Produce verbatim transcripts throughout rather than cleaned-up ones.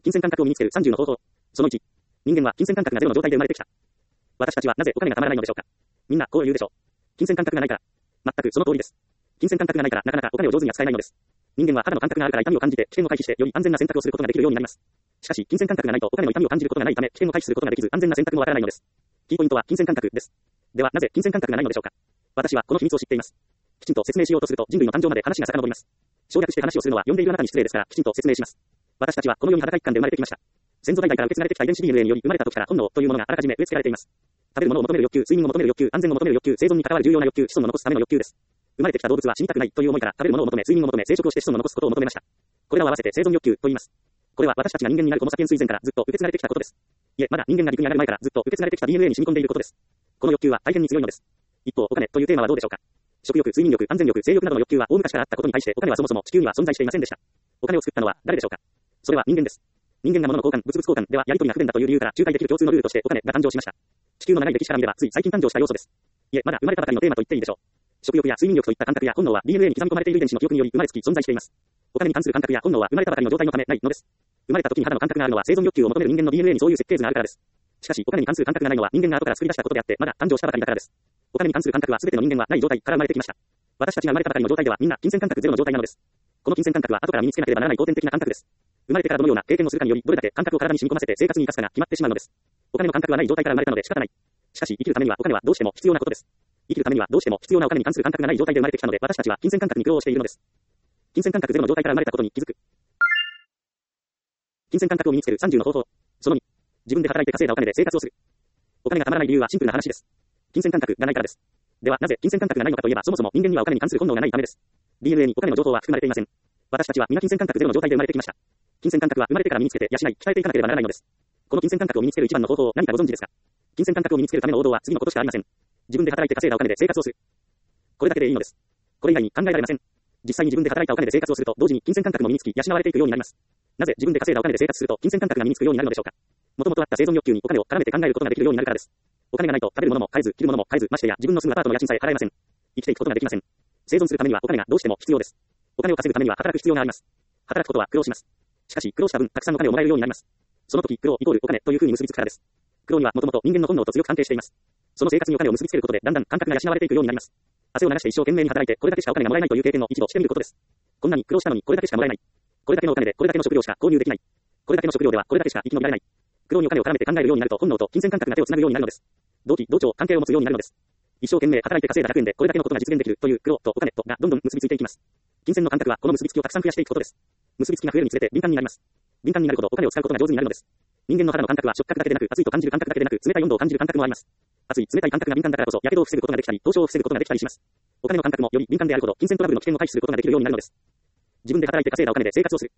金銭感覚を身につけるさんじゅうの方法。そのいち。人間は金銭感覚がゼロの状態で生まれてきた。私たちはなぜお金がたまらないのでしょうか。みんなこう言うでしょう。金銭感覚がないから。全くその通りです。金銭感覚がないからなかなかお金を上手に扱えないのです。人間は肌の感覚があるから痛みを感じて危険を回避してより安全な選択をすることができるようになります。しかし金銭感覚がないとお金の痛みを感じることがないため危険を回避することができず安全な選択もわからないのです。キーポイントは金銭感覚です。ではなぜ金銭感覚がないのでしょうか。私はこの秘密を知っています。きちんと説明しようとすると人類の誕生まで話が遡ります。省略して話をするのは読んでいるあなたに失礼ですからきちんと説明します。私たちはこの世に裸一貫で生まれてきました。先祖代々から受け継がれてきた遺伝子 ディーエヌエー により生まれた時から本能というものがあらかじめ植え付けられています。食べるものを求める欲求、睡眠を求める欲求、安全を求める欲求、生存に関わる重要な欲求、子孫を残すための欲求です。生まれてきた動物は死にたくないという思いから食べるものを求め、睡眠を求め、生殖をして子孫を残すことを求めました。これらを合わせて生存欲求と言います。これは私たちが人間になるホモサピエンス以前からずっと受け継がれてきたことです。いえ、まだ人間が陸に上がる前からずっと受け継がれてきた ディーエヌエー に染み込んでいることです。この欲求は大変に強いのです。一方、お金というテーマはどうでしょうか。食欲、睡眠欲、安全欲、性欲などの欲求は大昔からあったことに対してお金はそもそも地球には存在していませんでした。お金を作ったのは誰でしょうか。それは人間です。人間が物の交換、物々交換ではやり取りが不便だという理由から仲介できる共通のルールとしてお金が誕生しました。地球の長い歴史から見ればつい最近誕生した要素です。いえ、まだ生まれたばかりのテーマと言っていいでしょう。食欲や睡眠欲といった感覚や本能は ディーエヌエー に刻み込まれている遺伝子の記憶により生まれつき存在しています。お金に関する感覚や本能は生まれたばかりの状態のためないのです。生まれた時に肌の感覚があるのは生存欲求を求める人間の ディーエヌエー にそういう設計図があるからです。しかしお金に関する感覚がないのは人間が後から作り出したことであってまだ誕生したばかりだからです。お金に関する感覚は全ての人間はない状態から生まれてきました。私たちが生まれたばかりの状態ではみんな金銭感覚ゼロの状態なのです。この金銭感覚は後から身につけなければならない後天的な感覚です。生まれてからどのような経験をするかによりどれだけ感覚を体に染み込ませて生活に生かすかが決まってしまうのです。お金の感覚はない状態から生まれたので仕方ない。しかし生きるためにはお金はどうしても必要なことです。生きるためにはどうしても必要なお金に関する感覚がない状態で生まれてきたので私たちは金銭感覚に苦労しているのです。金銭感覚ゼロの状態から生まれたことに気づく。金銭感覚を身につけるさんじゅうの方法。そのに。自分で働いて稼いだお金で生活をする。お金がたまらない理由はシンプルな話です。金銭感覚がないからです。ではなぜ金銭感覚がないのかといえばそもそも人間にはお金に関する本能がないためです。ディーエヌエー にお金の情報は含まれていません。私たちは皆金銭感覚ゼロの状態で生まれてきました。金銭感覚は生まれてから身につけて養い鍛えていかなければならないのです。この金銭感覚を身につける一番の方法を何かご存知ですか。金銭感覚を身につけるための王道は次のことしかありません。自分で働いて稼いだお金で生活をする。これだけでいいのです。これ以外に考えられません。実際に自分で働いたお金で生活をすると同時に金銭感覚も身につき養われていくようになります。なぜ自分で稼いだお金で生活すると金銭感覚が身につくようになるのでしょうか。もともとあった生存欲求にお金を絡めて考えることができるようになるからです。お金がないと食べるものも買えず着るものも買えずましてや自分の住むアパートの家賃さえ払えません。生きていくことができません。生存するためにはお金がどうしても必要です。お金を稼ぐためには働く必要があります。働くことは苦労します。しかし苦労した分たくさんお金をもらえるようになります。その時苦労イコールお金という風に結びつくからです。苦労にはもともと人間の本能と強く関係しています。その生活にお金を結びつけることでだんだん感覚が養われていくようになります。汗を流して一生懸命に働いてこれだけしかお金がもらえないという経験を一度してみることです。こんなに苦労したのにこれだけしかもらえない。これだけのお金でこれだけの食料しか購入できない。これだけの食料ではこれだけしか生き延びられない。苦労にお金を絡めて考えるようになると本能と金銭感覚が手をつなぐようになるのです。同期同調関係を持つようになるのです。一生懸命働いて稼いだひゃくえんでこれだけのことが実現できるという苦労とお金とがどんどん結びついていきます。金銭の感覚はこの結びつきをたくさん増やしていくことです。結びつきが増えるにつれて敏感になります。敏感になるほどお金を使うことが上手になるのです。人間の肌の感覚は触覚だけでなく熱いと感じる感覚だけでなく冷たい温度を感じる感覚もあります。熱い冷たい感覚が敏感だからこそ火傷を防ぐことができたり凍傷を防ぐことができたりします。お金の感覚もより敏感であるほど金銭トラブルの危険を回避することができるようになるのです。自分で働いて稼いだお金で生活をする。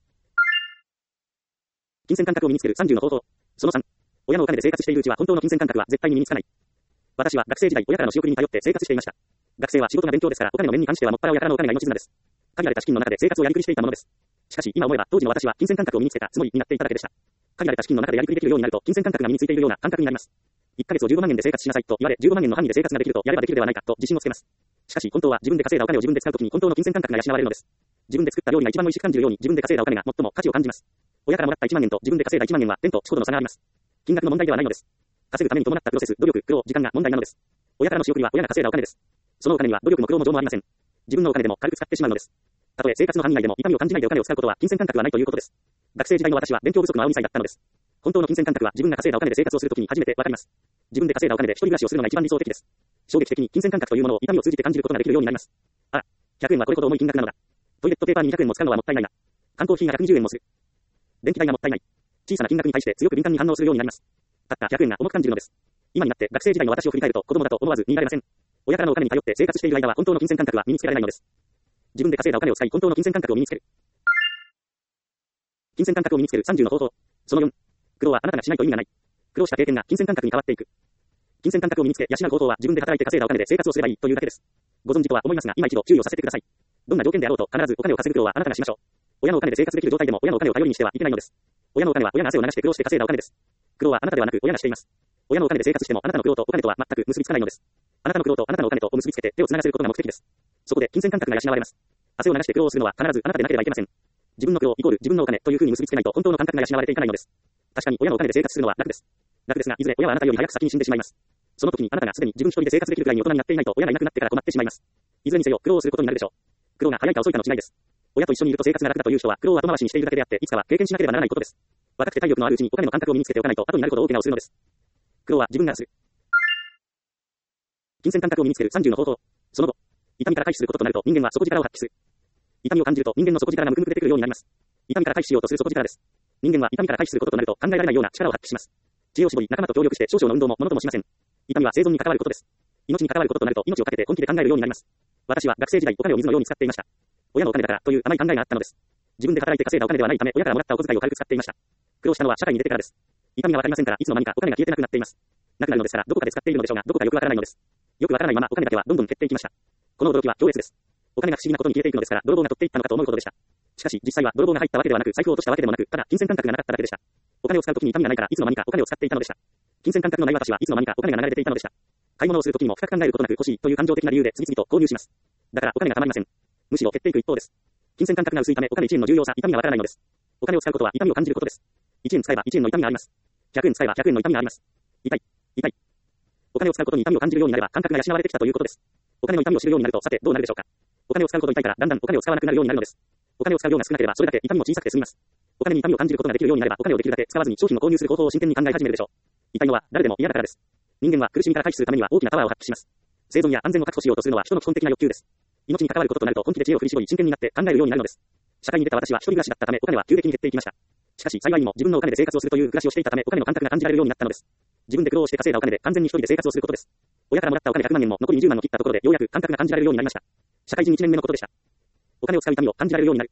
金銭感覚を身につけるさんじゅうの方法。そのさん。親のお金で生活しているうちは本当の金銭感覚は絶対に身につかない。私は学生時代親からの仕送りに頼って生活していました。学生は仕事が勉強ですからお金の面に関してはもっぱら親からのお金が命綱です。限られた資金の中で生活をやりくりしていたものです。しかし今思えば当時の私は金銭感覚を身につけたつもりになっていただけでした。限られた資金の中でやりくりできるようになると金銭感覚が身についているような感覚になります。いっかげつをじゅうごまんえんで生活しなさいと言われじゅうごまんえんの範囲で生活ができるとやればできるではないかと自信をつけます。しかし本当は自分で稼いだお金を自分で使うときに本当の金銭感覚が養われるのです。自分で作った料理が一番美味しく感じるように自分で稼いだお金が最も価値を感じます。親からもらったいちまんえんと自分で稼いだいちまんえんは天と地ほどの差があります。金額の問題ではないのです。稼ぐために伴ったプロセス、努力、苦労、時間が問題なのです。親からの仕送りは親が稼いだお金です。そのお金には努力も苦労も情もありません。自分のお金でも軽く使ってしまうのです。たとえ生活の範囲内でも痛みを感じないでお金を使うことは金銭感覚はないということです。学生時代の私は勉強不足の青にさいだったのです。本当の金銭感覚は自分が稼いだお金で生活をするときに初めてわかります。自分で稼いだお金で一人暮らしをするのが一番理想的です。衝撃的に金銭感覚というものを痛みを通じて感じることができるようになります。あら、ひゃくえんはこれほど重い金額なのだ。トイレットペーパーににひゃくえんも使うのはもったいないな。缶コーヒーがひゃくにじゅうえんもする。電気代がもったいない。小さな金額に対して強く敏感に反応するようになります。たったひゃくえんが重く感じるのです。今になって学生時代の私を振り返ると子供だと思わず見られません。親からのお金に頼って生活している間は本当の金銭感覚は身につけられないのです。自分で稼いだお金を使い本当の金銭感覚を身につける。金銭感覚を身につけるさんじゅうの方法。そのよん。苦労はあなたがしないと意味がない。苦労した経験が金銭感覚に変わっていく。金銭感覚を身につけ養う方法は自分で働いて稼いだお金で生活をすればいいというだけです。ご存知とは思いますが今一度注意をさせてください。どんな条件であろうと必ずお金を稼ぐ苦労はあなたがしましょう。親のお金で生活できる状態でも親のお金を頼りにしてはいけないのです。親のお金は親が汗を流して苦労して稼いだお金です。苦労はあなたではなく親がしています。親のお金で生活してもあなたの苦労とお金とは全く結びつかないのです。あなたの苦労とあなたのお金とを結びつけて手をつながせることが目的です。そこで金銭感覚が養われます。汗を流して苦労をするのは必ずあなたでなければいけません。 自分の苦労イコール自分のお金という風に結びつけないと本当の感覚が養われていかないのです。確かに親のお金で生活するのは楽です。楽ですが、いずれ親はあなたより早く先に死んでしまいます。その時にあなたがすでに自分一人で生活できるくらいに大人になっていないと親がいなくなってから困ってしまいます。いずれにせよ苦労をすることになるでしょう。苦労が早いか遅いかの違いです。親と一緒にいると生活が楽だという人は苦労を後回しにしているだけであって、いつかは経験しなければならないことです。若くて体力のあるうちにお金の感覚を身につけておかないと後になるほど大怪我をするのです。苦労は自分がする。金銭感覚を身につけるさんじゅうの方法。その後、痛みから回避することとなると人間は底力を発揮する。痛みを感じると人間の底力がむくむく出てくるようになります。痛みから回避しようとする底力です。人間は痛みから回避することとなると考えられないような力を発揮します。知恵を絞り仲間と協力して少々の運動もものともしません。痛みは生存に関わることです。命に関わることとなると命をかけて本気で考えるようになります。私は学生時代お金を水のように使っていました。親のお金だからという甘い考えがあったのです。自分で働いて稼いだお金ではないため親からもらったお小遣いを軽く使っていました。苦労したのは社会に出てからです。痛みがわかりませんからいつの間にかお金が消えてなくなっています。なくなるのですからどこかで使っているのでしょうがどこかよくわからないのです。よくわからないままお金だけはどんどん減っていきました。この驚きは強烈です。お金が不思議なことに消えていくのですから泥棒が取っていったのかと思うほどでした。しかし実際は泥棒が入ったわけではなく財布を落としたわけでもなくただ金銭感覚がなかっただけでした。お金を使うときに痛みがないからいつの間にかお金を使っていたのでした。金銭感覚のない私はいつの間にかお金が流れていたのでした。買い物をするときにも深く考えることなく欲しいという感情的な理由で次々と購入します。だからお金がたまりません。むしろ減っていく一方です。金銭感覚が薄いためお金いちえんの重要さ、痛みがわからないのです。お金を使うことは痛みを感じることです。いちえん使えばいちえんの痛みがあります。ひゃくえん使えばひゃくえんの痛みがあります。痛い、痛い。お金を使うことに痛みを感じるようになれば感覚が養われてきたということです。お金の痛みを知るようになるとさてどうなるでしょうか。お金を使うこと痛いからだんだんお金を使わなくなるようになるのです。お金を使う量が少なければそれだけ痛みも小さくて済みます。お金に痛みを感じることができるようになればお金をできるだけ使わずに商品を購入する方法を真剣に考え始めるでしょう。痛いのは誰でも嫌だからです。人間は苦しみから回避するためには大きなパワーを発揮します。生存や安全を確保しようとするのは人の基本的な欲求です。命に関わることとなると本気で知恵を振り絞り真剣になって考えるようになるのです。社会に出た私は一人暮らしだったためお金は急激に減っていきました。しかし幸いにも自分のお金で生活をするという暮らしをしていたためお金の感覚が感じられるようになったのです。自分で苦労して稼いだお金で完全に一人で生活をすることです。親からもらったお金ひゃくまんえんも残りにじゅうまんを切ったところでようやく感覚が感じられるようになりました。社会人いちねんめのことでした。お金を使う痛みを感じられるようになる。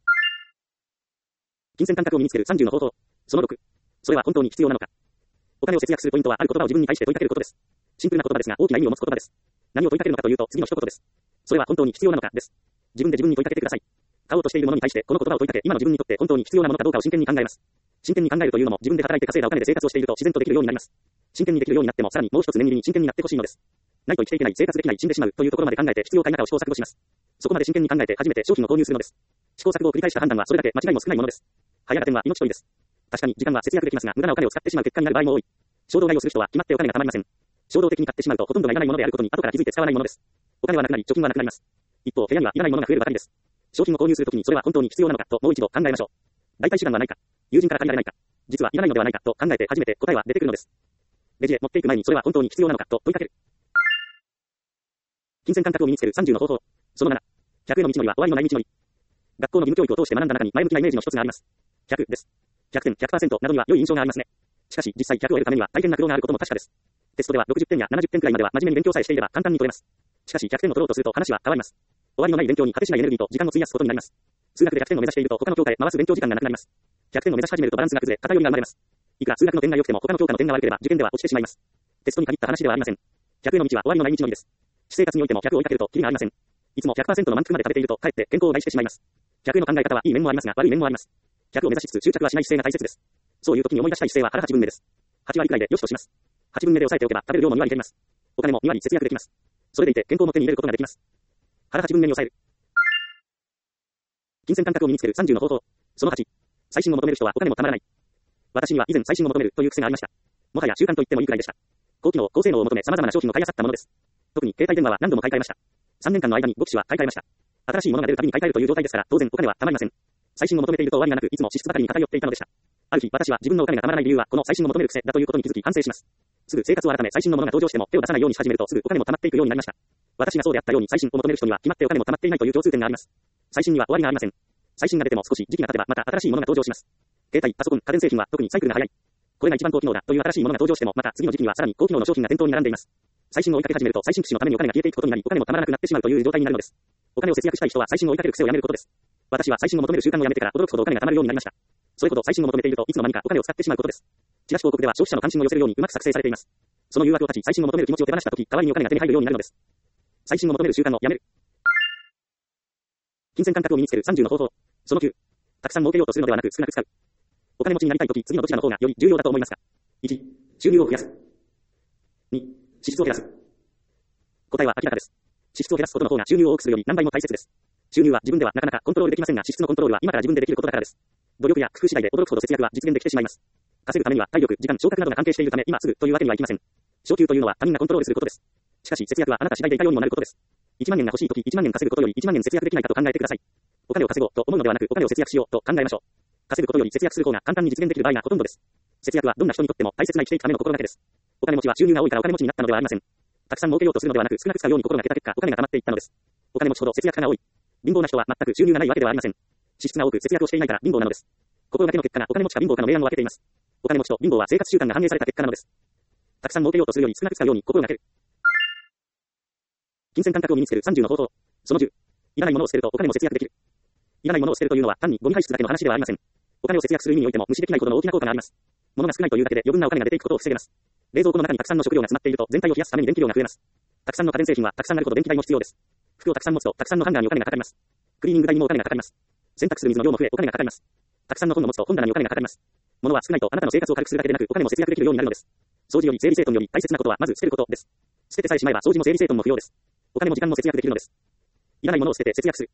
金銭感覚を身につけるさんじゅうの方法。そのろく。それは本当に必要なのか。お金を節約するポイントはある言葉を自分に対して問いかけることです。シンプルな言葉ですが大きな意味を持つ言葉です。何を問いかけるのかというと次の一言です。それは本当に必要なのかです。自分で自分に問いかけてください。買おうとしているものに対してこの言葉を問いかけ今の自分にとって本当に必要なものかどうかを真剣に考えます。真剣に考えるというのも自分で働いて稼いだお金で生活をしていると自然とできるようになります。真剣にできるようになってもさらにもう一つ念入りに真剣になってほしいのです。ないと生きていけない、生活できない、死んでしまうというところまで考えて必要か否かを試行錯誤します。そこまで真剣に考えて初めて商品を購入するのです。試行錯誤を繰り返した判断はそれだけ間違いも少ないものです。早合点は命取りです。確かに時間は節約できますが無駄なお金を使ってしまう結果になる場合も多い。衝動買いをする人は決まってお金がたまりません。衝動的に買ってしまうとほとんどがいらないものであることに後から気づいて使わないものです。お金はなくなり貯金はなくなります。一方部屋にはいらないものが増えるばかりです。商品を購入するときにそれは本当に必要なのかともう一度考えましょう。代替手段はないか、友人から借りられないか、実はいらないのではないかと考えて初めて答えは出てくるのです。レジへ持っていく前にそれは本当に必要なのかと問いかける。金銭感覚を身につけるさんじゅうの方法。そのなな。ひゃくへの道のりは終わりのない道のり。学校の義務教育を通して学んだ中に前向きなイメージの一つがあります。ひゃくです。ひゃくてん、ひゃくパーセント などには良い印象がありますね。しかし実際ひゃくを得るためには大変な苦労があることも確かです。テストではろくじゅってんやななじゅってんくらいまでは真面目に勉強さえしていれば簡単に取れます。しかしひゃくてんを取ろうとすると話は変わります。終わりのない勉強に果てしないエネルギーと時間を費やすことになります。数学でひゃくてんを目指していると他の教科へ回す勉強時間がなくなります。ひゃくてんを目指し始めるとバランスが崩れ偏りが生まれます。いくら数学の点が良くても他の教科の点が悪ければ受験では落ちてしまいます。テストに限った話ではありません。ひゃくへの道は終わりのない道のりです。私生活においてもひゃくを追いかけるとキリがありません。いつも ひゃくパーセント の満腹まで食べているとかえって健康を害してしまいます。ひゃくへの考え方はいい面もありますが悪い面もあります。ひゃくを目指しつつ執着はしない姿勢が大切です。そういう時に思い出したい姿勢は腹はちぶんめです。はち割くらいでよしとします。はちぶんめで抑えておけば食べる量もに割減ります。お金もに割節約できます。それでいて健康も手に入れることができます。腹はちぶんめに抑える。金銭感覚を身につけるさんじゅうの方法。そのはち。最新を求める人はお金もたまらない。私には以前最新を求めるという癖がありました。もはや習慣と言ってもいいくらいでした。高機能、高性能を求め様々な商品を買い漁ったものです。特に携帯電話は何度も買い替えました。さんねんかんの間にご機種は買い替えました。新しいものが出るたびに買い替えるという状態ですから当然お金はたまりません。最新を求めていると終わりがなくいつも支出ばかりに偏っていたのでした。ある日私は自分のお金がたまらない理由はこの最新を求める癖だということに気づき反省します。すぐ生活を改め最新のものが登場しても手を出さないようにし始めるとすぐお金もたまっていくようになりました。私がそうであったように最新を求める人には決まってお金もたまっていないという共通点があります。最新には終わりがありません。最新が出ても少し時期が経てばまた新しいものが登場します。携帯、パソコン、家電製品は特にサイクルが早い。これが一番高機能だという新しいものが登場してもまた次の時期にはさらに高機能の商品が店頭に並んでいます。最新を追いかけ始めると最新機種のためにお金が消えていくことになりお金もたまらなくなってしまうという状態になるのです。お金を節約したい人は最新を追いかける癖をやめることです。私は最新を求める習慣をやめてから驚くほどお金がたまるようになりました。それほど最新を求めているといつの間にかお金を使ってしまうことです。チラシ広告では消費者の関心を寄せるようにうまく作成されています。その誘惑を断ち最新を求める気持ちを手放したとき代わりにお金が手に入るようになるのです。最新を求める習慣をやめる。金銭感覚を身につけるさんじゅうの方法。そのきゅう。たくさん儲けようとするのではなく少なく使う。お金持ちになりたいとき次のどちらの方がより重要だと思いますか。いち. 収入を増やす。に. 支出を減らす。答えは明らかです。支出を減らすことの方が収入を多くするより何倍も大切です。 収入は自分ではなかなかコントロールできませんが、支出のコントロールは今から自分でできることだからです。努力や工夫次第で驚くほど節約は実現できてしまいます。稼ぐためには体力、時間、昇格などが関係しているため、今すぐというわけにはいきません。昇給というのは他人がコントロールすることです。しかし節約はあなた次第でいかようにもなることです。いちまんえんが欲しいときいちまんえん稼ぐことよりいちまんえん節約できないかと考えてください。お金を稼ごうと思うのではなく、お金を節約しようと考えましょう。稼ぐことより節約する方が簡単に実現できる場合がほとんどです。節約はどんな人にとっても大切な生きていくための心がけです。お金持ちは収入が多いからお金持ちになったのではありません。たくさん儲けようとするのではなく、少なく使うように心がけた結果、お金が溜まっていったのです。お金持ちほど節約家が多い。貧乏な人は全く収入がないわけではありません。支出が多く節約をしていないから貧乏なのです。心がけの結果がお金持ちか貧乏かの明暗を分けています。お金持ちと貧乏は生活習慣が反映された結果なのです。たくさん儲けようとするより少なく使うように心がける。金銭感覚を身につけるさんじゅうの方法。そのじゅう。いらないものを捨てるとお金も節約できる。いらないものを捨てるというのは単にゴミ排出だけの話ではありません。お金を節約する意味においても無視できないほどの大きな効果があります。物が少ないというだけで余分なお金が出ていくことを防げます。冷蔵庫の中にたくさんの食料が詰まっていると全体を冷やすために電気量が増えます。たくさんの家電製品はたくさんあるほど電気代も必要です。服をたくさん持つとたくさんのハンガーにお金がかかります。クリーニング代にもお金がかかります。洗濯する水の量も増えお金がかかります。たくさんの本を持つと本棚にお金がかかります。物は少ないとあなたの生活を軽くするだけでなくお金も節約できるようになるのです。掃除より整理整頓より大切なことはまず捨てることです。捨ててさえしまえば掃除も整理整頓も不要です。お金も時間も節約できるのです。いらないものを捨てて節約する。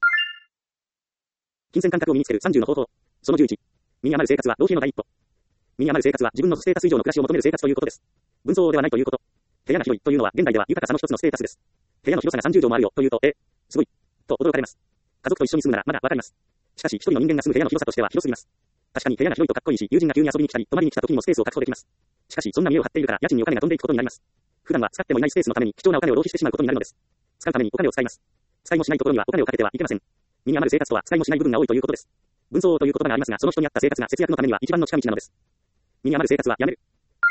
金銭感覚を身につけるさんじゅうの方法。そのじゅういち。身に余る生活は浪費の第一歩。身に余る生活は自分のステータス以上の暮らしを求める生活ということです。分相応ではないということ。部屋が広いというのは現代では豊かさの一つのステータスです。部屋の広さがさんじゅうじょうもあるよというと、え、すごい、と驚かれます。家族と一緒に住むならまだわかります。しかし一人の人間が住む部屋の広さとしては広すぎます。確かに部屋が広いとかっこいいし、友人が急に遊びに来たり、泊まりに来た時にもスペースを確保できます。しかしそんな見栄を張っているから家賃にお金が飛んでいくことになります。普段は使ってもいないスペースのために貴重なお金を浪費してしまうことになるのです。使うためにお金を使います。使いもしないところにはお金をかけてはいけません。身に余る生活とは使いもしない部分が多いということです。分相応という言葉がありますが、その人に合った生活が節約のためには一番の近道なのです。身に余る生活はやめる。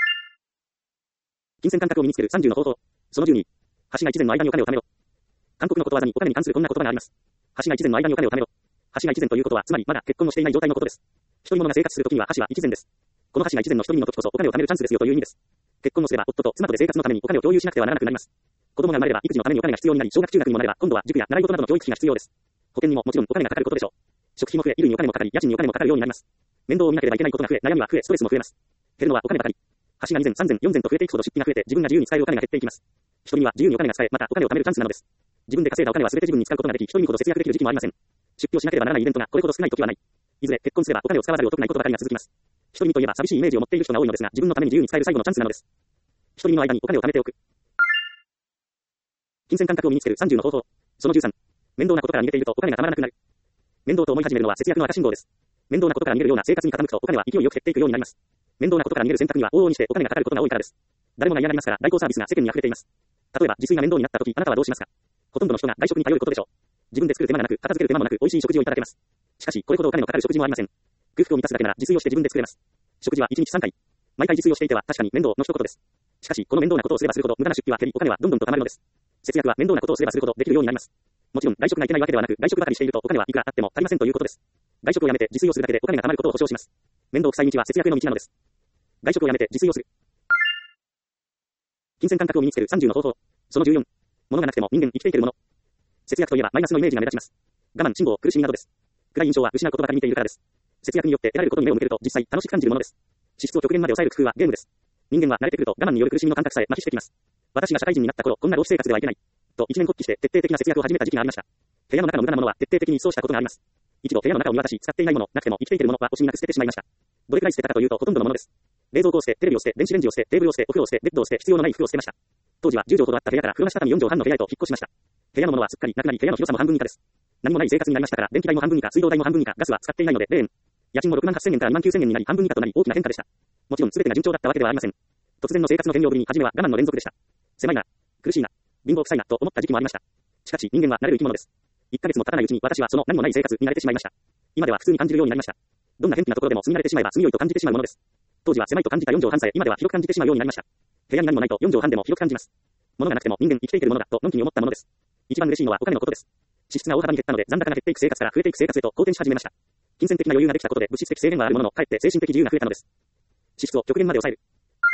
金銭感覚を身につけるさんじゅうの方法。そのじゅうに。橋が一前の間にお金を貯めろ。韓国のことわざにお金に関するこんな言葉があります。橋が一前の間にお金を貯めろ。橋が一前ということは、つまりまだ結婚もしていない状態のことです。一人者が生活するときには橋は一前です。この橋が一前の一人の時こそお金を貯めるチャンスですよという意味です。結婚をすれば夫と妻とで生活のためにお金を共有しなくてはならなくなります。子供が生まれれば育児のためにお金が必要になり、小学中学にもなれば今度は塾や習い事などの教育費が必要です。保険にももちろんお金がかかることでしょう。食費も増え、衣類にお金もかかり、家賃にお金もかかるようになります。面倒を見なければいけないことが増え、悩みは増え、ストレスも増えます。減るのはお金ばかり。橋がに前、さん前、よん前と増えていくほど出費が増えて、自分が自由に使えるお金が減っていきます。一人には自由にお金が使え、またお金を貯めるチャンスなのです。自分で稼いだお金は全て自分に使うことができ、一人にほど節約できる時期もありません。出費をしなければならないイベントがこれほど少ない時はない。いずれ結婚すればお金を使わざるを得ないことばかりが続きます。一人にといえば寂しいイメージを持っている人が多いのですが、自分のために自由に使える最後のチャンスなのです。一人の間にお金を貯めておく。金銭感覚を身につけるさんじゅうの方法。そのじゅうさん。面倒なことから逃げているとお金がたまらなくなる。面倒と思い始めるのは節約の赤信号です。面倒なことから逃げるような生活に傾くとお金は勢いよく減っていくようになります。面倒なことから逃げる選択には往々にしてお金がかかることが多いからです。誰もが嫌がりますから代行サービスが世間に溢れています。例えば自炊が面倒になった時、あなたはどうしますか？ほとんどの人が外食に頼ることでしょう。自分で作る手間がなく、片付ける手間もなく、美味しい食事をいただけます。しかし、これほどお金のかかる食事もありません。空腹を満たすだけなら自炊をして自分で作れます。食事はいちにちさんかい。毎回自炊をしていては確かに面倒の一言です。しかし、この面倒なことをすればするほど無駄な出費は減り、お金はどんどんと貯まるのです。節約は面倒なことをすればするほどできるようになります。もちろん、外食がいけないわけではなく、外食ばかりしているとお金はいくらあっても足りませんということです。外食をやめて自炊をするだけでお金が貯まることを保証します。面倒くさい道は節約への道なのです。外食をやめて自炊をする。金銭感覚を身につけるさんじゅうの方法。そのじゅうよん。物がなくても人間生きていけるもの。節約といえばマイナスのイメージが目立ちます。我慢、辛抱、苦しみなどです。暗い印象は失うことばかり見ているからです。節約によって得られることに目を向けると実際楽しく感じるものです。支出を極限まで抑える工夫はゲームです。人間は慣れてくると我慢による苦しみの感覚さえ麻痺してきます。私が社会人になった頃、こんな浪費生活ではいけない。と一年発起して徹底的な節約を始めた時期がありました。部屋の中の無駄なものは徹底的に一掃したことがあります。一度部屋の中を見渡し、使っていないもの、なくても生きていけるものは惜しみなく捨ててしまいました。どれくらい捨てたかというとほとんどのものです。冷蔵庫を捨て、テレビを捨て、電子レンジを捨て、テーブルを捨て、お風呂を捨て、ベッドを捨て、必要のない服を捨てました。当時はじゅうじょうほどあった部屋から風呂下畳よんじょうはんの部屋へと引っ越しました。部屋のものはすっかりなくなり、部屋の広さも半分以下です。何もない生活になりましたから、電気代も半分以下、水道代も半分以下、ガスは使っていないのでれいえん。家賃もろくまんはっせんえんからにまんきゅうせんえんになり半分以下となり大きな変化でした。もちろん全てが順調だったわけではありません。突然の生活の変容ぶりに初めは我慢の連続でした。狭いな、苦しいな、貧乏臭いなと思った時期もありました。しかし人間は慣れる生き物です。いっかげつも経たないうちに私はその何もない生活に慣れてしまいました。今では普通に感じるようになりました。どんな偏僻なところでも住み慣れてしまえば住みよいと感じてしまうものです。当時は狭いと感じたよんじょうはんさえ今では広く感じてしまうようになりました。部屋に何もないとよんじょうはんでも広く感じます。物がなくても人間生きていけるものだとのんきに思ったものです。一番嬉しいのはお金のことです。支出が大幅に減ったので残高が減っていく生活から増えていく生活へと好転し始めました。金銭的な余裕ができたことで物質的制限はあるものの、かえって精神的自由が増えたのです。支出を極限まで抑える。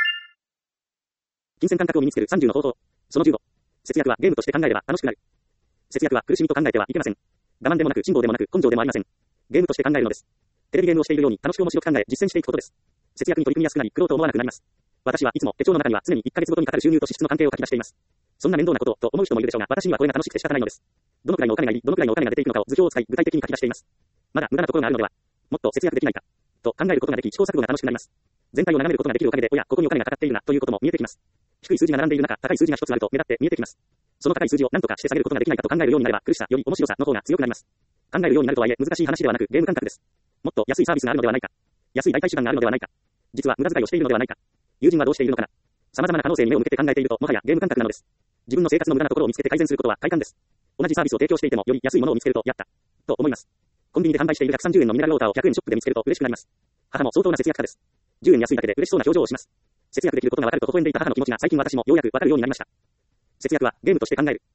金銭感覚を身につけるさんじゅうの方法。そのじゅうご。節約はゲームとして考えれば楽しくなる。節約は苦しみと考えてはいけません。我慢でもなく辛抱でもなく根性でもありません。ゲームとして考えるのです。テレビゲームをしているように楽しく面白く考え実践していくことです。節約に取り組みやすくなり、苦労と思わなくなります。私はいつも手帳の中には常にいっかげつごとにかかる収入と支出の関係を書き出しています。そんな面倒なことと思う人もいるでしょうが、私にはこれが楽しくて仕方ないのです。 どのくらいのお金がいり、どのくらいのお金が出ていくのかを図表を使い具体的に書き出しています。まだ無駄なところがあるのでは、もっと節約できないか、と考えることができ、試行錯誤が楽しくなります。全体を眺めることができるおかげで、おや、ここにお金がかかっているな、ということも見えてきます。低い数字が並んでいる中、高い数字が一つあると目立って見えてきます。その高い数字を何とかして下げることができないかと考えるようになれば、苦しさより面白さの方が強くなります。考えるようになるとはいえ、難しい話ではなく、ゲーム感覚です。もっと安いサービスがあるのではないか。安い代替手段があるのではないか。実は無駄遣いをしているのではないか。友人はどうしているのかな。様々な可能性に目を向けて考えていると、もはやゲーム感覚なのです。自分の生活の無駄なところを見つけて改善することは快感です。同じサービスを提供していても、より安いものを見つけると、やった、と思います。コンビニで販売しているひゃくさんじゅうえんのミネラルウォーターをひゃくえんショップで見つけると嬉しくなります。母も相当な節約家です。じゅうえん安いだけで嬉しそうな表情をします。節約できることがわかると微笑んでいた母の気持ちが最近私もようやくわかるようになりました。節約はゲームとして考える。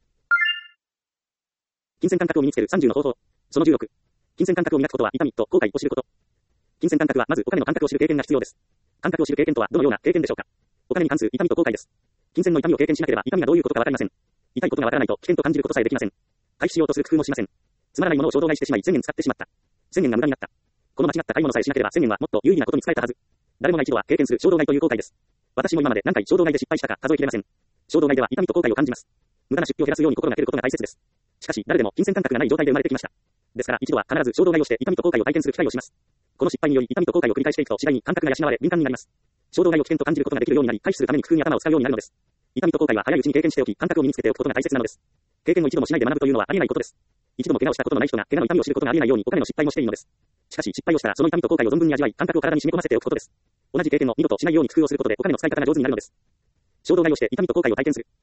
金銭感覚を身につけるさんじゅうの方法。そのじゅうろく。金銭感覚を磨くことは痛みと後悔を知ること。金銭感覚はまずお金の感覚を知る経験が必要です。感覚を知る経験とはどのような経験でしょうか。お金に関する痛みと後悔です。金銭の痛みを経験しなければ痛みがどういうことかわかりません。痛いことがわからないと危険と感じることさえできません。回避しようとする工夫もしません。つまらないものを衝動買いしてしまいせんえん使ってしまった。せんえんが無駄になった。この間違った買い物さえしなければせんえんはもっと有意義なことに使えたはず。誰もが一度は経験する衝動買いという後悔です。私も今まで何回衝動買いで失敗したか数えきれません。衝動買いでは痛みと後悔を感じます。無駄な出費を減らすように心がけることが大切です。しかし誰でも金銭感覚がない状態で生まれてきました。ですから一度は必ず衝動買いをして痛みと後悔を体験する機会をします。この失敗により痛みと後悔を繰り返していくと次第に感覚が養われ敏感になります。衝動買いを危険と感じることができるようになり回避するために工夫に頭を使うようになるのです。痛みと後悔は早いうちに経験しておき感覚を身につけておくことが大切なのです。経験を一度もしないで学ぶというのはありえないことです。一度も怪我をしたことのない人が怪我の痛みを知ることがありえないようにお金の失敗もしていいのです。しかし失敗をしたらその痛みと後悔を存分に味わい感覚を体に染み込ませておくことです。同じ経験を二度としないように工夫をすることでお金の使い方が上手になるのです。衝動買いをして痛みと後悔を体験する。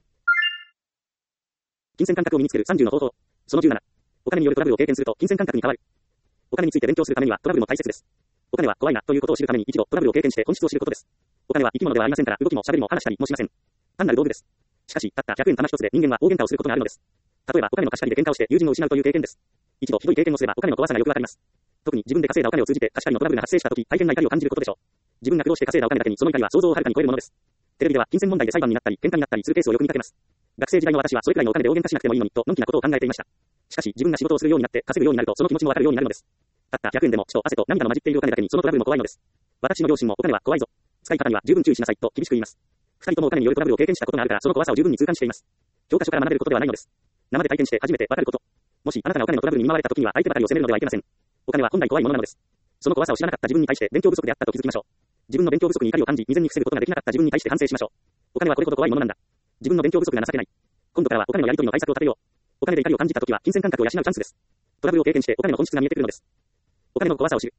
金銭感覚を身につけるさんじゅうの方法。そのじゅうなな。お金によるトラブルを経験すると金銭感覚に変わる。お金について勉強するためにはトラブルも大切です。お金は怖いなということを知るために一度トラブルを経験して本質を知ることです。お金は生き物ではありませんから動きも喋りも話したりもしません。単なる道具です。しかし、たったひゃくえん玉一つで人間は大喧嘩をすることがあるのです。例えばお金の貸し借りで喧嘩をして友人を失うという経験です。一度ひどい経験をすればお金の怖さがよくわかります。特に自分で稼いだお金を通じて貸し借りのトラブルが発生したとき大変な怒りを感じることでしょう。自分が苦労して稼いだお金だけにその怒りは想像をはるかに超えるものです。テレビでは金銭問題で裁判になったり喧嘩になったりするケースをよく見かけます。学生時代の私はそれくらいのお金で大喧嘩しなくてもいいのにとのんきなことを考えていました。しかし自分が仕事をするようになって稼ぐようになるとその気持ちもわかるようになるのです。たったひゃくえんでも血と汗と涙の混じっているお金だけにそのトラブルも怖いのです。私の両親もお金は怖いぞ。使い方には十分注意しなさいと厳しく言います。二人ともお金によるトラブルを経験したことがあるからその怖さを十分に痛感しています。教科書から学べることではないのです。生で体験して初めてわかること。もしあなたがお金のトラブルに見舞われた時には相手ばかりを責めるのではいけません。お金は本来怖いものなのです。その怖さを知らなかった自分に対して勉強不足であったと気づきましょう。自分の勉強不足に怒りを感じ未然に防ぐことができなかった自分に対して反省しましょう。お金はこれほど怖いものなんだ。自分の勉強不足が情けない。今度からはお金のやり取りの対策を立てよう。お金で怒りを感じた時は金銭感覚を養うチャンスです。トラブルを経験してお金の本質が見えてくるのです。お金の怖さを知る。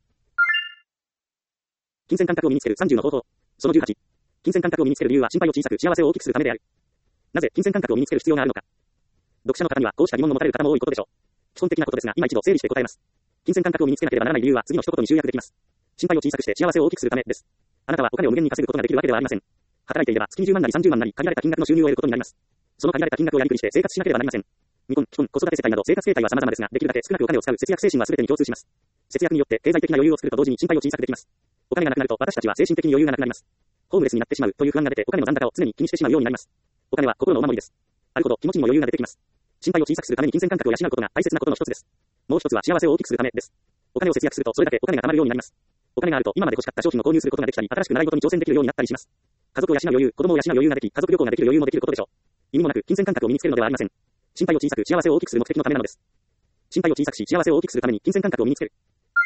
金銭感覚を身につけるさんじゅうの方法。そのじゅうはち。金銭感覚を身につける理由は心配を小さく幸せを大きくするためである。なぜ金銭感覚を身につける必要があるのか。読者の方にはこうした疑問を持たれる方も多いことでしょう。基本的なことですが今一度整理して答えます。金銭感覚を身につけなければならない理由は次の一言に集約できます。心配を小さくして幸せを大きくするためです。あなたはお金を無限に稼ぐことができるわけではありません。働いていれば月にじゅうまんなりさんじゅうまんなり限られた金額の収入を得ることになります。その限られた金額をやりくりして生活しなければなりません。未婚、既婚、子育て世帯など生活形態は様々ですが、できるだけ少なくお金を使う節約精神は全てに共通します。節約によって経済的な余裕を作ると同時に心配を小さくできます。お金がなくなると私たちは精神的に余裕がなくなります。ホームレスになってしまうという不安が出てお金の残高を常に気にしてしまうようになります。お金は心のお守りです。あるほど気持ちにも余裕が出てきます。心配を小さくするために金銭感覚を養うことが大切なことの一つです。もう一つは幸せを大きくするためです。お金を節約するとそれだけお金が貯まるようになります。お金があると今まで欲しかった商品を購入することができたり、新しく習い事に挑戦できるようになったりします。家族を養う余裕、子供を養う余裕ができ、家族旅行ができる余裕もできることでしょう。意味もなく金銭感覚を身につけるのではありません。心配を小さく幸せを大きくする目的のためなのです。心配を小さくし幸せを大きくするために金銭感覚を身につける。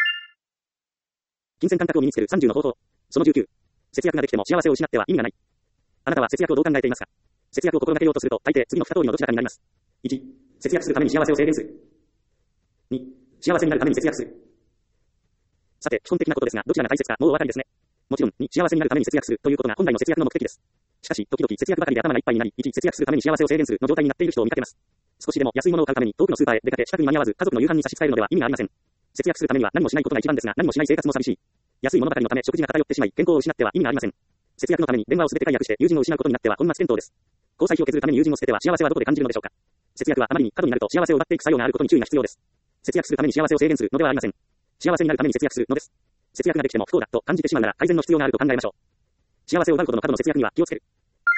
金銭感覚を身につけるさんじゅうの方法。そのじゅうきゅう。節約ができても幸せを失っては意味がない。あなたは節約をどう考えていますか。節約を心がけようとすると大抵次の二通りのどちらかになります。いち. 節約するために幸せを制限する。に. 幸せになるために節約する。さて基本的なことですがどちらが大切かもうお分かりですね。もちろんに幸せになるために節約するということが本来の節約の目的です。しかし時々節約ばかりで頭がいっぱいになり、いち節約するために幸せを制限するの状態になっている人を見かけます。少しでも安いものを買うために遠くのスーパーへ出かけ支度に間に合わず家族の夕飯に差し支えるのでは意味がありません。節約するためには何もしないことが一番ですが何もしない生活も寂しい。安いものばかりのため食事が偏ってしまい健康を失っては意味がありません。節約のために電話をすべて解約して友人を失うことになっては本末転倒です。交際費を削るために友人を捨てては幸せはどこで感じるのでしょうか。節約はあまりに過度になると幸せを奪っていく作用があることに注意が必要です。節約するために幸せを制限するのではありません。幸せになるために節約するのです。節約ができても不幸だと感じてしまうなら改善の必要があると考えましょう。幸せを奪うほどの過度の節約には気をつける。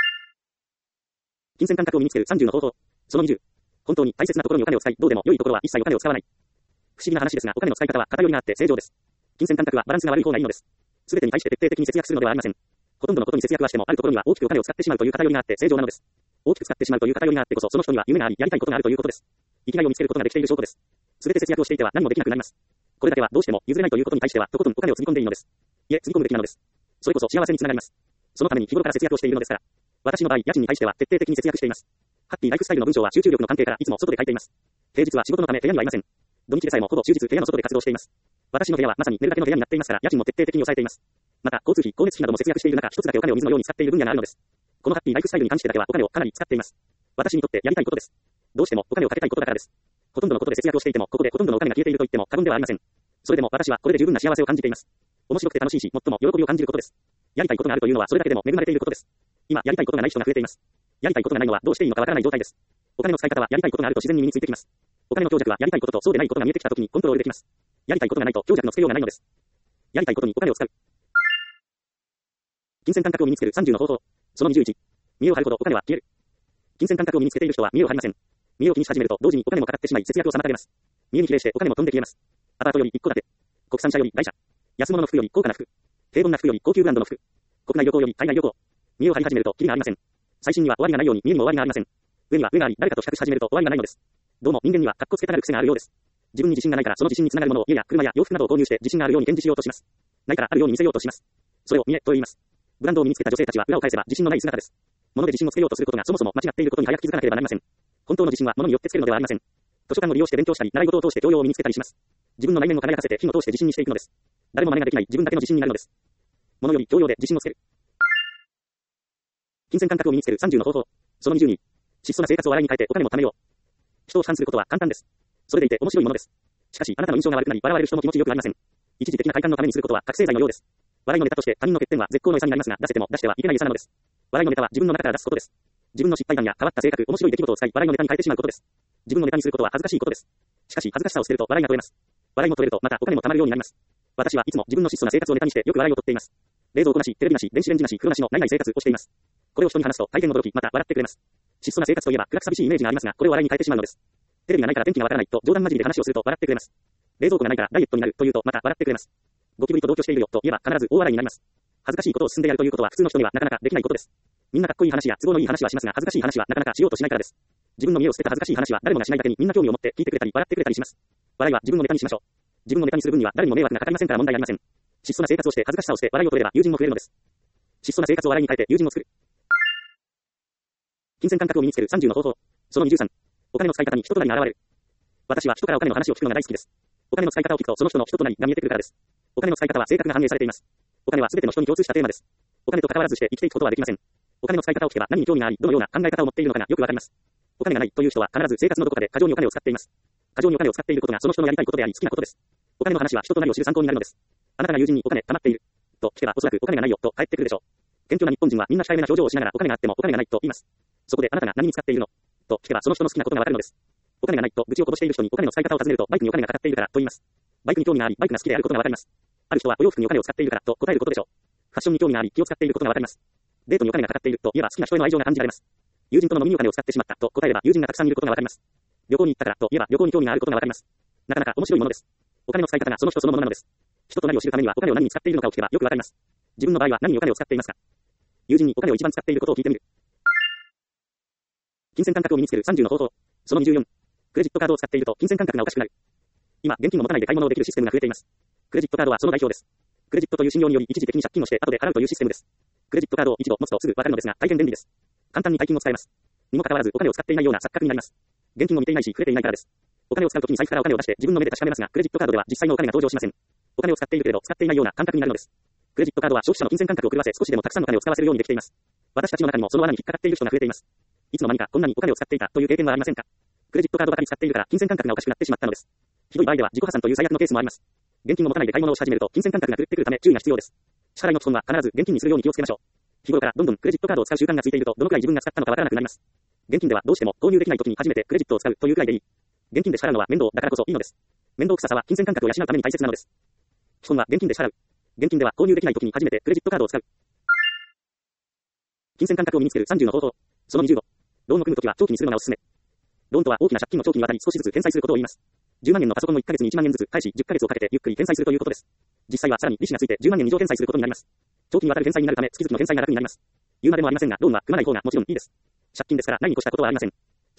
金銭感覚を身につけるさんじゅうの方法。そのにじゅう。本当に大切なところにお金を使い、どうでも良いところは一切お金を使わない。不思議な話ですが、お金の使い方は偏りがあって正常です。金銭感覚はバランスが悪い方がいいのです。すべてに対して徹底的に節約するのではありません。ほとんどのことに節約はしても、あるところには大きくお金を使ってしまうという偏りがあって正常なのです。大きく使ってしまうという偏りがあってこそ、その人には夢があり、やりたいことがあるということです。 生きがいを見つけることができている証拠です。すべて節約をしていては何もできなくなります。これだけはどうしても譲れないということに対しては、とことんお金をつぎ込んでいいのです。いえ、つぎ込むべきなのです。それこそ幸せにつながります。そのために日頃から節約をしているのですから。私の場合、家賃に対しては徹底的に節約しています。ハッピーライフスタイルの文章は集中力の関係からいつも外で書いています。平日は仕事のため部屋にはいません。土日でさえもほぼ終日部屋の外で活動しています。私の部屋はまさに寝るだけの部屋になっていますから、家賃も徹底的に抑えています。また、交通費、光熱費なども節約している中、一つだけお金を水のように使っている分野があるのです。このハッピーライフスタイルに関してだけはお金をかなり使っています。私にとってやりたいことです。どうしてもお金をかけたいことだからです。ほとんどのことで節約をしていても、ここでほとんどのお金が消えていると言っても過言ではありません。それでも私はこれで十分な幸せを感じています。面白くて楽しいし、最も喜びを感じることです。やりたいことがあるというのはそれだけでも恵まれていることです。今、やりたいことがない人が増えています。やりたいことがないのはどうしていいのかわからない状態です。お金の使い方はやりたいことがあると自然に身についてきます。お金の強弱はやりたいこととそうでないことが見えてきたときにコントロールできます。やりたいことがないと強弱のつけようがないのです。やりたいことにお金を使う。金銭感覚を身につけるさんじゅうの方法。そのにじゅういち。見栄を張るほどお金は消える。金銭感覚を身につけている人は見栄を張りません。見栄を気にし始めると同時にお金もかかってしまい節約を妨げます。見栄に比例してお金も飛んで消えます。アパートより一戸建て。国産車より外車。安物の服より高価な服。平凡な服より高級ブランドの服。国内旅行より海外旅行。見栄を張り始めるとキリがありません。最新には終わりがないように見栄にも終わりがありません。上には上があり、誰かと比較し始めると終わりがないのです。どうも人間には格好つけたがる癖があるようです。自分に自信がないからその自信につながるものを家や車や洋服などを購入して自信があるように展示しようとします。ないからあるように見せようとします。それを見栄と言います。ブランドを身につけた女性たちは裏を返せば自信のない姿です。物で自信をつけようとすることがそもそも間違っていることに早く気づかなければなりません。本当の自信は物によってつけるのではありません。図書館を利用して勉強したり、習い事を通して教養を身につけたりします。自分の内面を輝かせて火を通して自信にしていくのです。誰も真似ができない自分だけの自信になるのです。物より教養で自信をつける。金銭感覚を身につけるさんじゅうの方法。そのにじゅうに。質素な生活を笑いに変えてお金も貯めよう。人を批判することは簡単です。それでいて面白いものです。しかし、あなたの印象が悪くなり、笑われる人も気持ちよくありません。一時的な快感のためにすることは覚醒剤のようです。笑いのネタとして他人の欠点は絶好の餌になりますが、出せても出してはいけない餌なのです。笑いのネタは自分の中から出すことです。自分の失敗談や変わった性格、面白い出来事を使い、笑いのネタに変えてしまうことです。自分のネタにすることは恥ずかしいことです。しかし、恥ずかしさを捨てると笑いが取れます。笑いも取れると、またお金も貯まるようになります。私はいつも自分の質素な生活をネタにしてよく笑いを取っています。冷蔵庫なし、テレビなし、電子レンジなし、風呂なしのないない生活をしています。これを人に話すと大変驚き、また笑ってくれます。質素な生活といえば暗く寂しいイメージがありますが、これを笑いに変えてしまうのです。テレビがないから天気がわからないと冗談交じりで話をすると笑ってくれます。冷蔵庫がないからダイエットになるというとまた笑ってくれます。ゴキブリと同居しているよと言えば必ず大笑いになります。恥ずかしいことを進んでやるということは普通の人にはなかなかできないことです。みんなかっこいい話や都合のいい話はしますが、恥ずかしい話はなかなかしようとしないからです。自分の見栄を捨てた恥ずかしい話は誰もがしないだけにみんな興味を持って聞いてくれたり笑ってくれたりします。笑いは自分のネタにしましょう。自分のネタにする分には誰にも迷惑がかかりませんから問題ありません。質素な生活をして恥ずかしさをして笑いを取れれば友人も増えるのです。質素な生活を笑いに変えて友人を作る。金銭感覚を身につけるさんじゅうの方法。そのにじゅうさん。お金の使い方に人となりが現れる。私は人からお金の話を聞くのが大好きです。お金の使い方を聞くとその人の人となりが見えてくるからです。お金の使い方は性格が反映されています。お金は全ての人に共通したテーマです。お金と関わらずして生きていくことはできません。お金の使い方を聞けば何に興味があり、どのような考え方を持っているのかがよくわかります。お金がないという人は必ず生活のどこかで過剰にお金を使っています。過剰にお金を使っていることがその人のやりたいことであり好きなことです。お金の話は人となりを知る参考になるのです。あなたが友人にお金貯まっていると聞けばおそらくお金がないよと返ってくるでしょう。謙虚な日本人はみんな控えめな表情をしながらお金があってもお金がないと言います。そこであなたが何に使っているのと聞けばその人の好きなことがわかるのです。お金がないと愚痴をこぼしている人にお金の使い方を尋ねるとバイクにお金がかかっているからと言います。バイクに興味があり、バイクが好きであることがわかります。ある人はお洋服にお金を使っているからと答えることでしょう。ファッションに興味があり、気を使っていることがわかります。デートにお金がかかっていると言えば好きな人への愛情が感じられます。友人との飲みにお金を使ってしまったと答えれば友人がたくさんいることがわかります。旅行に行ったからと言えば旅行に興味があることがわかります。なかなか面白いものです。お金の使い方がその人そのものなのです。人となりを知るためにはお金を何に使っているのかを聞けばよくわかります。自分の場合は何にお金を使っていますか。友人にお金を一番使っていることを聞いてみる。金銭感覚を身につけるさんじゅうの方法。そのにじゅうよん。クレジットカードを使っていると金銭感覚がおかしくなる。今、現金を持たないで買い物をできるシステムが増えています。クレジットカードはその代表です。クレジットという信用により一時的に借金をして後で払うというシステムです。クレジットカードを一度持つとすぐわかるのですが、大変便利です。簡単に大金を使えます。にもかかわらずお金を使っていないような錯覚になります。現金を見ていないし触れていないからです。お金を使うときに財布からお金を出して自分の目で確かめますが、クレジットカードでは実際のお金が登場しません。お金を使っているけれど使っていないような感覚になるのです。クレジットカードは消費者の金銭感覚を狂わせ少しでもたくさんのお金を使わせるようにできています。私たちの中にもその罠に引っかかっている人が増えています。いつの間にかこんなにお金を使っていたという経験はありませんか。クレジットカードばかり使っているから金銭感覚がおかしくなってしまったのです。ひどい場合では自己破産という最悪のケースもあります。現金を持たないで買い物をし始めると金銭感覚が狂ってくるため注意が必要です。支払いの基本は必ず現金にするように気をつけましょう。日頃からどんどんクレジットカードを使う習慣がついているとどのくらい自分が使ったのかわからなくなります。現金ではどうしても購入できないときに初めてクレジットを使うというくらいでいい。現金で支払うのは面倒だからこそいいのです。面倒くささは金銭感覚を養うために大切なのです。基本は現金で支払う。現金では購入できないときに初めてクレジットカードを使う。金銭感覚を身につけるさんじゅうの方法。そのにじゅうご。ローンを組むときは長期にするのがおすすめ。ローンとは大きな借金を長期にわたり少しずつ返済することを言います。じゅうまんえんのパソコンをいっかげつにいちまんえんずつ返しじゅっかげつをかけてゆっくり返済するということです。実際はさらに利子がついてじゅうまんえん以上返済することになります。長期にわたる返済になるため月々の返済が楽になります。言うまでもありませんが、ローンは組まない方がもちろんいいです。借金ですから何に越したことはありません。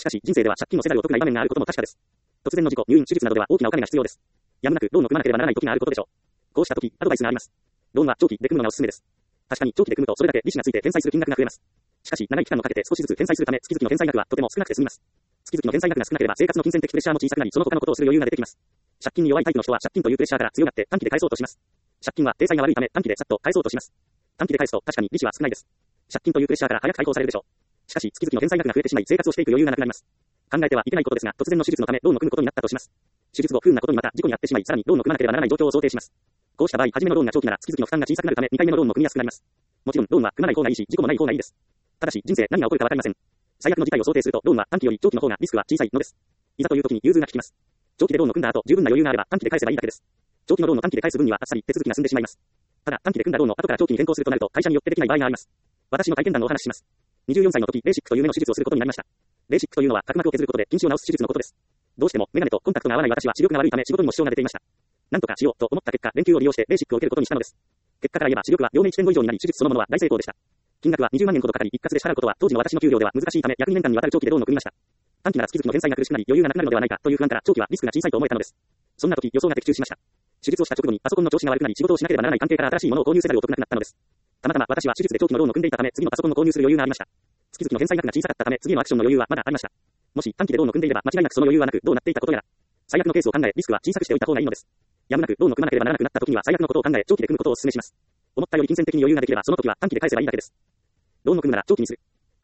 しかし、人生では借金をせざるを得ない場面があることも確かです。突然の事故、入院、手術などでは大きなお金が必要です。やむなくローンを組まなければならない時があることでしょう。こうした時、アドバイスがあります。ローンは長期で組むのがおすすめです。確かに長期で組むとそれだけ利子がついて返済する金額が増えます。しかし、長い期間をかけて少しずつ返済するため、月々の返済額はとても少なくて済みます。月々の返済額が少なければ生活の金銭的プレッシャーも小さくなり、その他のことをする余裕が出てきます。借金に弱いタイプの人は借金というプレッシャーから強がって短期で返そうとします。借金は体裁が悪いため短期でさっと返そうとします。短期で返すと確かに利子は少ないです。借金というプレッシャーから早く解放されるでしょう。しかし、月々の返済額が増えてしまい生活をしていく余裕がなくなります。考えてはいけないことですが、突然の手術のためローンを組むことになったとします。手術後不運なことにまた事故に遭ってしまい、さらにローンを組まなければならない状況を想定します。こうした場合、初めのローンが長期なら月々の負担が小さくなるためにかいめのローンも組みやすくなります。もちろんローンは組まない方がいいし、事故もない方がいいです。ただし、人生何が起こるかわかりません。最悪の事態を想定すると、ローンは短期より長期の方がリスクは小さいのです。いざという時に融通が利きます。長期でローンを組んだ後、十分な余裕があれば短期で返せばいいだけです。長期のローンを短期で返す分にはあっさり手続きが済んでしまいます。ただ、短期で組んだローンを後から長期に変更するとなると、会社によってできない場合があります。私の体験談のお話しします。にじゅうよんさいの時、レーシックという目の手術をすることになりました。レーシックというのは角膜を削ることで近視を治す手術のことです。どうしてもメガネとコンタクトが合わない私は視力が悪いため仕事にも支障が出ていました。なんとかしようと思った結果、連休を利用してレーシックを受けることにしたのです。結果から言えば視力は両目いってんご以上になり、手術そのものは大成功でした。金額はにじゅうまんえんほどかかり、一括で支払うことは当時の私の給料では難しいため、約にねんかんにわたる長期でローンを組みました。短期なら月々の返済が苦しくなり、余裕がなくなるのではないかという不安から長期はリスクが小さいと思えたのです。そんな時、予想が的中しました。手術をした直後にパソコンの調子が悪くなり、仕事をしなければならない関係から新しいものを購入せざるを得なくなったのです。たまたま私は手術で長期のローンを組んでいたため、次のパソコンを購入する余裕がありました。月々の返済額が小さかったため、次のアクションの余裕はまだありました。もし短期でローンを組んでいれば間違いなくその余裕はなく、どうなっていたことやら。最悪のケースを考え、リスクは小さくしておいた方がいいのです。やむなくローンを組まなければならなくなった時には最悪のことを考え、長期で組むことをお勧めします。思ったより金銭的に余裕ができれば、その時は短期で返せばいいだけです。ローンを組むなら長期にする。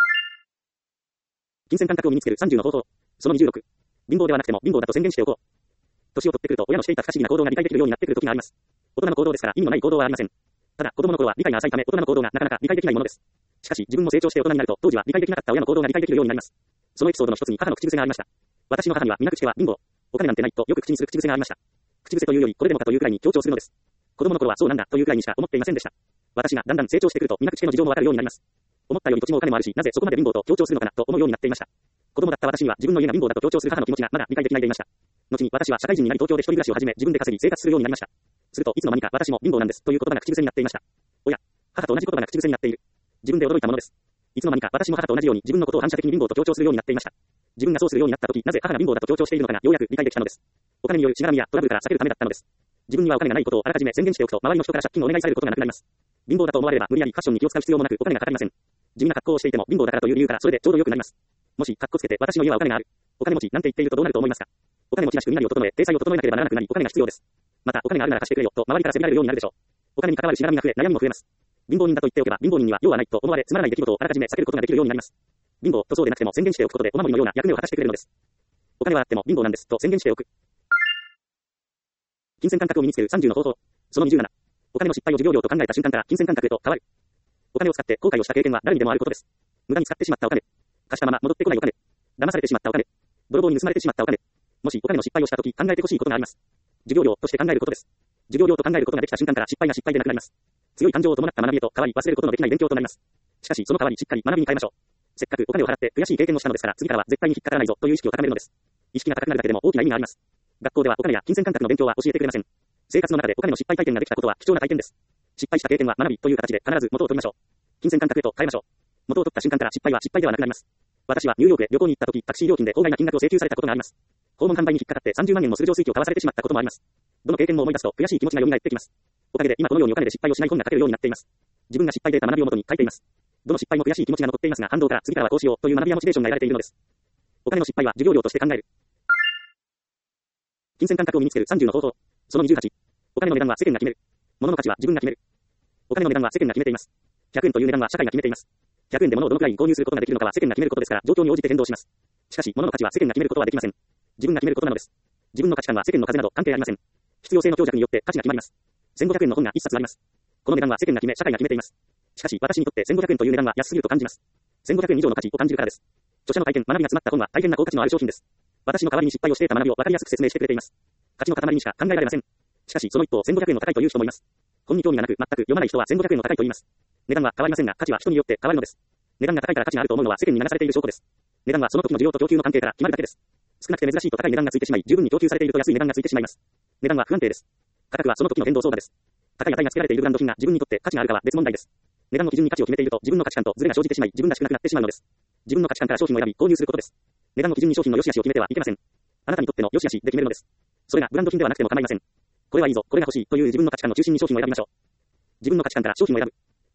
金銭感覚を身につけるさんじゅうの方法。そのにじゅうろく。貧乏ではなくても貧乏だと宣言しておこう。年を取ってくると親のしていた不可思議な行動が理解できるようになってくる時があります。大人の行動ですから意味のない行動はありません。ただ子供の頃は理解が浅いため大人の行動がなかなか理解できないものです。しかし自分も成長して大人になると当時は理解できなかった親の行動が理解できるようになります。そのエピソードの一つに母の口癖がありました。私の母には皆口では貧乏、お金なんてないとよく口にする口癖がありました。口癖というよりこれでもかというくらいに強調するのです。子供の頃はそうなんだというくらいにしか思っていませんでした。私がだんだん成長してくると皆口家の事情もわかるようになります。思ったより土地もお金もあるし、なぜそこまで貧乏と強調するのかなと思うようになっていました。子供だった私には自分の家が貧乏だと強調する母の気持ちがまだ理解できないでいました。後に私は社会人になり東京で一人暮らしを始め自分で稼ぎ生活するようになりました。するといつの間にか私も貧乏なんですという言葉が口癖になっていました。おや、母と同じ言葉が口癖になっている。自分で驚いたものです。いつの間にか私も母と同じように自分のことを反射的に貧乏と強調するようになっていました。自分がそうするようになった時、なぜ母が貧乏だと強調しているのかがようやく理解できたのです。お金によるしがらみやトラブルから避けるためだったのです。自分にはお金がないことをあらかじめ宣言しておくと周りの人から借金をお願いされることがなくなります。貧乏だと思われれば無理やりファッションに気を使う必要もなくお金がかかりません。地味な格好をしていても貧乏だからという理由からそれでちょうど良くなります。もし格好つけて私の家はお金がある、お金持ちなんて言っているとどうなると思いますか。お金持ちらしく身なりを整え、体裁を整えなければならなくなりお金が必要です。またお金があるなら貸してくれよと周りから責められるようになるでしょう。お金に関わるしがらみが増え悩みも増えます。貧乏人だと言っておけば貧乏人には用はないと思われつまらない出来事をあらかじめ避けることができるようになります。貧乏とそうでなくても宣言しておくことでお守りのような役目を果たしてくれるのです。お金はあっても貧乏なんですと宣言しておく。金銭感覚を身につけるさんじゅうの方法。そのにじゅうなな。お金の失敗を授業料と考えた瞬間から金銭感覚へと変わる。お金を使って後悔をした経験は誰にでもあることです。無駄に使ってしまったお金。貸したまま戻ってこないお金。騙されてしまったお金。泥棒に盗まれてしまったお金。もしお金の失敗をしたとき考えてほしいことがあります。授業料として考えることです。授業料と考えることができた瞬間から失敗が失敗でなくなります。強い感情を伴った学びへと変わり忘れることのできない勉強となります。しかしその代わりしっかり学びに変えましょう。せっかくお金を払って悔しい経験をしたのですから次からは絶対に引っかからないぞという意識を高めるのです。意識が高くなるだけでも大きな意味があります。学校ではお金や金銭感覚の勉強は教えてくれません。生活の中でお金の失敗体験ができたことは貴重な体験です。失敗した経験は学びという形で必ず元を取りましょう。金銭感覚へと変えましょう。元を取った瞬間から失敗は失敗ではなくなります。私はニューヨークへ旅行に行った時タクシー料金で法外な金額を請求されたことがあります。訪問販売に引っかかってさんじゅうまんえんもする浄水器を買わされてしまったこともあります。どの経験も思い出すと悔しい気持ちが蘇ってきます。おかげで今このようにお金で失敗をしない本が書けるようになっています。自分が失敗で得た学びをもとに書いています。どの失敗も悔しい気持ちが残っていますが反動から次からはこうしようという学びやモチベーションが得られているのです。お金の失敗は授業料として考える。金銭感覚を身につけるさんじゅうの方法。そのにじゅうはち。お金の値段は世間が決める。物の価値は自分が決める。お金の値段は世間が決めています。ひゃくえんという値段は社会が決めています。ひゃくえんで物をどのくらい購入することができるのかは世間が決めることですから状況に応じて変動します。しかし物の価値は世間が決めることはできません。自分が決めることなのです。自分の価値観は世間の風など関係ありません。必要性の強弱によって価値が決まります。せんごひゃくえんの本がいっさつあります。この値段は世間が決め、社会が決めています。しかし私にとってせんごひゃくえんという値段は安すぎると感じます。せんごひゃくえん以上の価値を感じるからです。著者の体験、学びが詰まった本は大変な高価値のある商品です。私の代わりに失敗をしていた学びを分かりやすく説明してくれています。価値の塊にしか考えられません。しかしその一方せんごひゃくえんの高いという人もいます。本に興味がなく全く読まない人はせんごひゃくえんの高いと言います。値段は変わりませんが価値は人によって変わるのです。値段が高いから価値があると思うのは世間に流されている証拠です。値段はその時の需要と供給の関係から決まるだけです。少なくて珍しいと高い値段がついてしまい、十分に供給されていると安い値段がついてしまいます。値段は不安定です。価格はその時の変動相場です。高い値がつけられているブランド品が自分にとって価値があるかは別問題です。値段の基準に価値を決めていると自分の価値観とズレが生じてしまい自分らしくなくなってしまうのです。自分の価値観から商品を選び購入することです。 値段を基準に商品の良し悪しを決めてはいけません。あなたにとっての良し悪しで決めるのです。それがブランド品ではなくても構いません。これはいいぞ、これが欲しいという自分の価値観の中心に商品を選びましょう。自分の価値観から商品を選ぶ。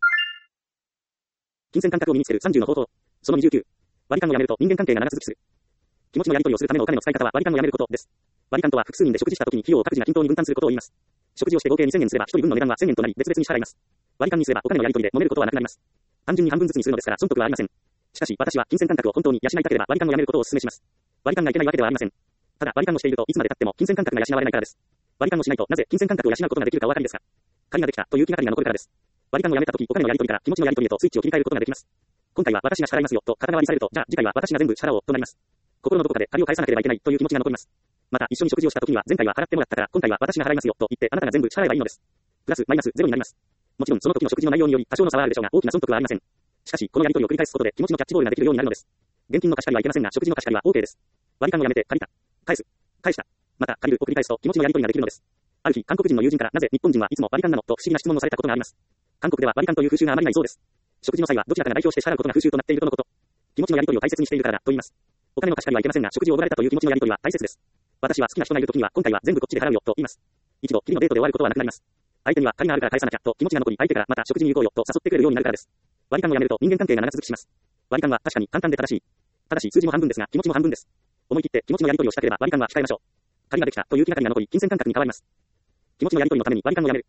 金銭感覚を身につけるさんじゅうの方法。そのにじゅうきゅう。割り勘をやめると人間関係が長続きする。気持ちのやり取りをするためのお金の使い方は割り勘をやめることです。割り勘とは複数人で食事した時に費用を各自が均等に分担することを言います。食事をして合計にせんえんすればひとりぶんの値段はせんえんとなり別々に支払います。割り勘にすればお金のやり取りで揉めることはなくなります。単純に半分ずつにするのですから損得はありません。しかし私は金銭感覚を本当に養いたければ割り勘をやめることをお勧めします。割り勘がいけないわけではありません。ただ割り勘をしているといつまで経っても金銭感覚が養われないからです。割り勘をしないとなぜ金銭感覚を養うことができるかお分かりですか？借りができたという気がかりが残るからです。割り勘をやめたときお金のやり取りから気持ちのやり取りへとスイッチを切り替えることができます。今回は私が支払いますよと肩代わりされると、じゃあ次回は私が全部支払おうとなります。心のどこかで借りを返さなければいけないという気持ちが残ります。また一緒に食事をしたときには前回は払ってもらったから今回は私が払いますよと言ってあなたが全部支払えばいいのです。プラスマイナスゼロになります。もちろんその時の食事の内容により多少の差はあるでしょうが大きな損得はありません。しかしこのやり取りを繰り返すことで気持ちのキャッチボールができるようになるのです。現金の貸し借りはいけませんが食事の貸し借りは OK です。割り勘をやめて借りた、返す、返した、また借りるを繰り返すと気持ちのやり取りができるのです。ある日韓国人の友人からなぜ日本人はいつも割り勘なのと不思議な質問をされたことがあります。韓国では割り勘という風習があまりないそうです。食事の際はどちらかが代表して支払うことが風習となっているとのこと。気持ちのやり取りを大切にしているからだと言います。お金の貸し借りはいけませんが食事をおごられたという気持ちのやり取りは大切です。私は好きな人がいるときには今回は全部こっちで払うよと言います。一度きりのデートで終わることはなくなります。相手には借りがあるから返さなきゃと気持ちが残り相手からまた食事に行こうよと誘ってくれるようになるからです。割り勘をやめると人間関係が長続きします。割り勘は確かに簡単で正しい。ただし数字も半分ですが気持ちも半分です。思い切って気持ちのやり取りをしたければ割り勘は控えましょう。借りができたという気がかりが残り金銭感覚に変わります。気持ちのやり取りのために割り勘をやめる。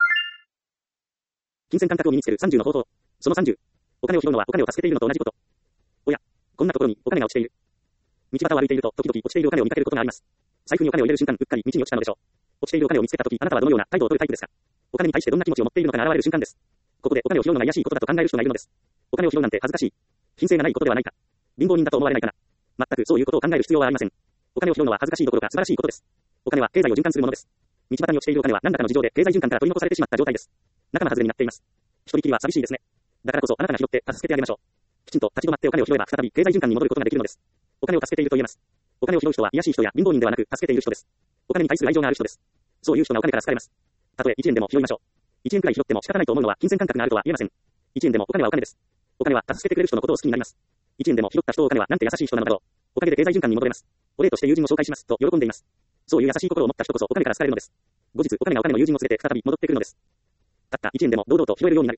金銭感覚を身につけるさんじゅうの方法。そのさんじゅう。お金を拾うのはお金を助けているのと同じこと。おや、こんなところにお金が落ちている。道端を歩いていると時々落ちているお金を見かけることがあります。財布にお金を入れる瞬間、うっかり道に落ちたのでしょう。落ちているお金を見つけた時、あなたはどのような態度を取るタイプですか？お金に対してどんな気持ちを持っているのかが現れる瞬間です。ここでお金を拾うのが怪しいことだと考える人がいるのです。お金を拾うなんて恥ずかしい。品性がないことではないか。貧乏人だと思われないかな。全くそういうことを考える必要はありません。お金を拾うのは恥ずかしいどころか素晴らしいことです。お金は経済を循環するものです。道端に落ちているお金は何らかの事情で経済循環から取り残されてしまった状態です。仲間外れになっています。一人きりは寂しいですね。だからこそあなたが拾って助けてあげましょう。きちんと立ち止まってお金を拾えば再び経済循環に戻ることができるのです。お金を助けていると言えます。お金を拾う人は卑しい人や貧乏人ではなく助けている人です。お金に対する愛情がある人です。そういう人がお金から好かれます。たとえいちえんでも拾いましょう。いちえんくらい拾っても仕方ないと思うのは金銭感覚があるとは言えません。いちえんでもお金はお金です。お金は助けてくれる人のことを好きになります。いちえんでも拾った人をお金はなんて優しい人なのだろう。おかげで経済循環に戻れます。お礼として友人を紹介しますと喜んでいます。そういう優しい心を持った人こそお金から好かれるのです。後日お金がお金の友人を連れて再び戻ってくるのです。たったいちえんでも堂々と拾えるようになる。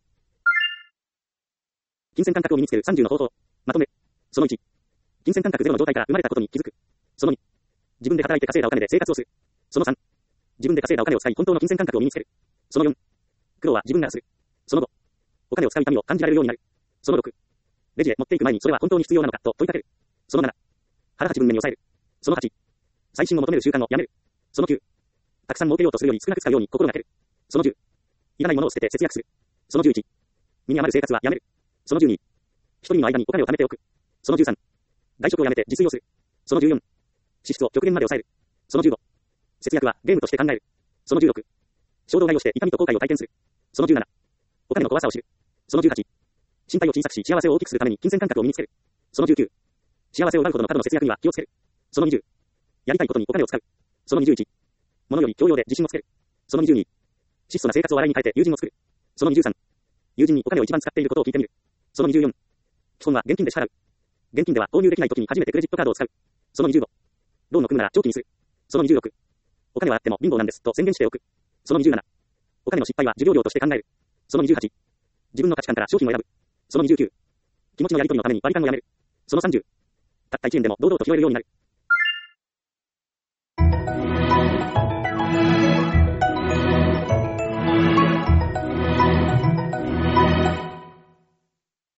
金銭感覚を身につけるさんじゅうの方法。まとめ。そのいち。金銭感覚ゼロの状態から生まれたことに気づく。そのに。自分で働いて稼いだお金で生活をする。そのさん。自分で稼いだお金を使い本当の金銭感覚を身につける。そのよん。苦労は自分がする。そのご。お金を使う痛みを感じられるようになる。そのろく。レジへ持っていく前にそれは本当に必要なのかと問いかける。そのなな。腹八分目に抑える。そのはち。最新を求める習慣をやめる。そのきゅう。たくさん儲けようとするより少なく使うように心がける。そのじゅう。いらないものを捨てて節約する。そのじゅういち。身に余る生活はやめる。そのじゅうに。一人の間にお金を貯めておく。そのじゅうさん。外食をやめて自炊をする。そのじゅうよん。支出を極限まで抑える。そのじゅうご。節約はゲームとして考える。そのじゅうろく。衝動買いをして痛みと後悔を体験する。そのじゅうなな。お金の怖さを知る。そのじゅうはち。心配を小さくし幸せを大きくするために金銭感覚を身につける。そのじゅうきゅう。幸せを奪うほどの過度の節約には気をつける。そのにじゅう。やりたいことにお金を使う。そのにじゅういち。物より教養で自信をつける。そのにじゅうに。質素な生活を笑いに変えて友人を作る。そのにじゅうさん。友人にお金を一番使っていることを聞いてみる。そのにじゅうよん。基本は現金で支払う。現金では投入できない時に初めてクレジットカードを使う。そのにじゅうご。ローンの組むなら長期にする。そのにじゅうろく。お金はあっても貧乏なんですと宣言しておく。そのにじゅうなな。お金の失敗は授業料として考える。そのにじゅうはち。自分の価値観から商品を選ぶ。そのにじゅうきゅう。気持ちのやり取りのために割り勘をやめる。そのさんじゅう。たったいちえんでも堂々と拾えるようになる。